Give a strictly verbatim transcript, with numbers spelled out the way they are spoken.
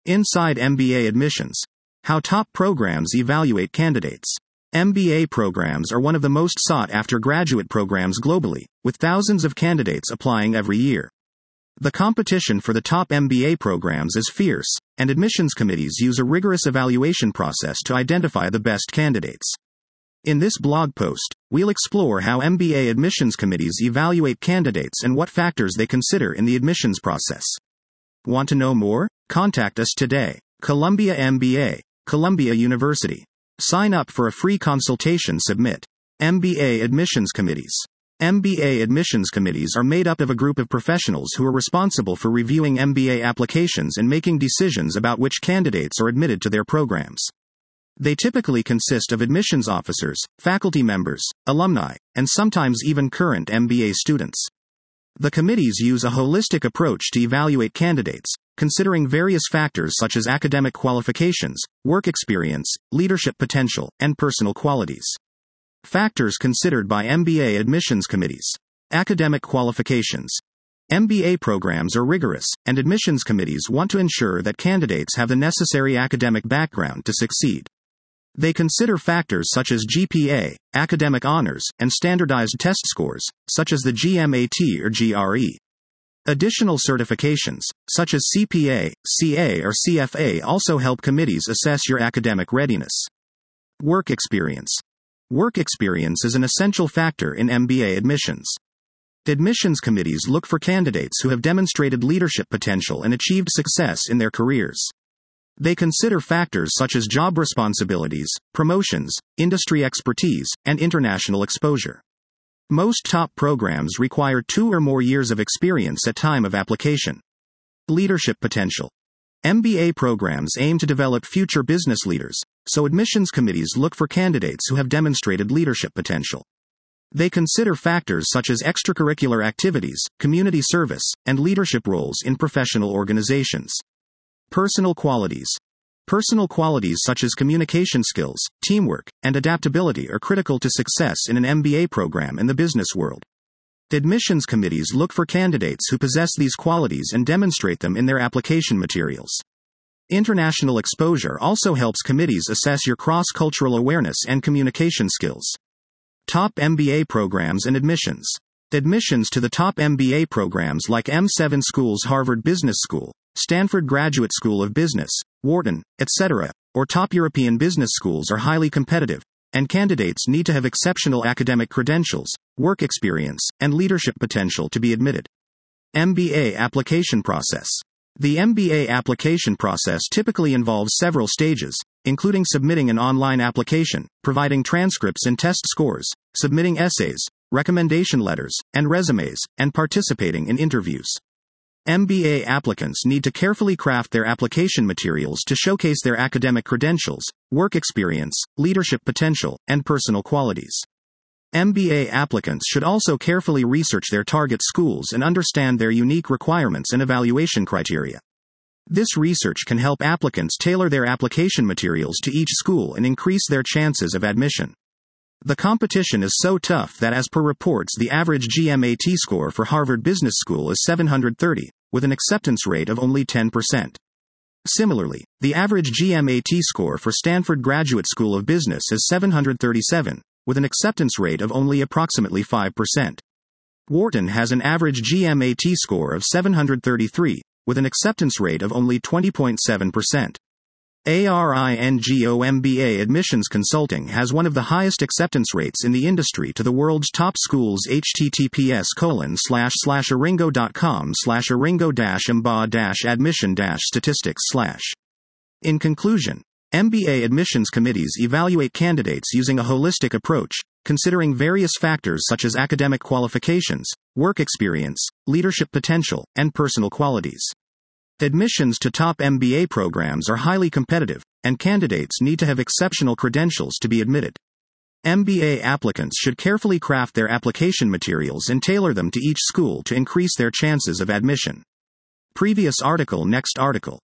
Inside M B A Admissions. How top programs evaluate candidates. M B A programs are one of the most sought-after graduate programs globally, with thousands of candidates applying every year. The competition for the top M B A programs is fierce, and admissions committees use a rigorous evaluation process to identify the best candidates. In this blog post, we'll explore how M B A admissions committees evaluate candidates and what factors they consider in the admissions process. Want to know more? Contact us today. Columbia M B A, Columbia University. Sign up for a free consultation. Submit. M B A admissions committees. M B A admissions committees are made up of a group of professionals who are responsible for reviewing M B A applications and making decisions about which candidates are admitted to their programs. They typically consist of admissions officers, faculty members, alumni, and sometimes even current M B A students. The committees use a holistic approach to evaluate candidates, considering various factors such as academic qualifications, work experience, leadership potential, and personal qualities. Factors considered by M B A admissions committees. Academic qualifications. M B A programs are rigorous, and admissions committees want to ensure that candidates have the necessary academic background to succeed. They consider factors such as G P A, academic honors, and standardized test scores, such as the G M A T or G R E. Additional certifications, such as C P A, C A or C F A, also help committees assess your academic readiness. Work experience. Work experience is an essential factor in M B A admissions. Admissions committees look for candidates who have demonstrated leadership potential and achieved success in their careers. They consider factors such as job responsibilities, promotions, industry expertise, and international exposure. Most top programs require two or more years of experience at time of application. Leadership potential. M B A programs aim to develop future business leaders, so admissions committees look for candidates who have demonstrated leadership potential. They consider factors such as extracurricular activities, community service, and leadership roles in professional organizations. Personal qualities. Personal qualities such as communication skills, teamwork, and adaptability are critical to success in an M B A program in the business world. Admissions committees look for candidates who possess these qualities and demonstrate them in their application materials. International exposure also helps committees assess your cross-cultural awareness and communication skills. Top M B A programs and admissions. Admissions to the top M B A programs like M seven Schools, Harvard Business School, Stanford Graduate School of Business, Wharton, et cetera, or top European business schools are highly competitive, and candidates need to have exceptional academic credentials, work experience, and leadership potential to be admitted. M B A application process. The M B A application process typically involves several stages, including submitting an online application, providing transcripts and test scores, submitting essays, recommendation letters, and resumes, and participating in interviews. M B A applicants need to carefully craft their application materials to showcase their academic credentials, work experience, leadership potential, and personal qualities. M B A applicants should also carefully research their target schools and understand their unique requirements and evaluation criteria. This research can help applicants tailor their application materials to each school and increase their chances of admission. The competition is so tough that, as per reports, the average G M A T score for Harvard Business School is seven hundred thirty, with an acceptance rate of only ten percent. Similarly, the average G M A T score for Stanford Graduate School of Business is seven hundred thirty-seven, with an acceptance rate of only approximately five percent. Wharton has an average G M A T score of seven hundred thirty-three, with an acceptance rate of only twenty point seven percent. ARINGO M B A Admissions Consulting has one of the highest acceptance rates in the industry to the world's top schools. https colon slash slash aringo.com slash aringo dash mba dash admission dash statistics slash. In conclusion, M B A admissions committees evaluate candidates using a holistic approach, considering various factors such as academic qualifications, work experience, leadership potential, and personal qualities. Admissions to top M B A programs are highly competitive, and candidates need to have exceptional credentials to be admitted. M B A applicants should carefully craft their application materials and tailor them to each school to increase their chances of admission. Previous article. Next article.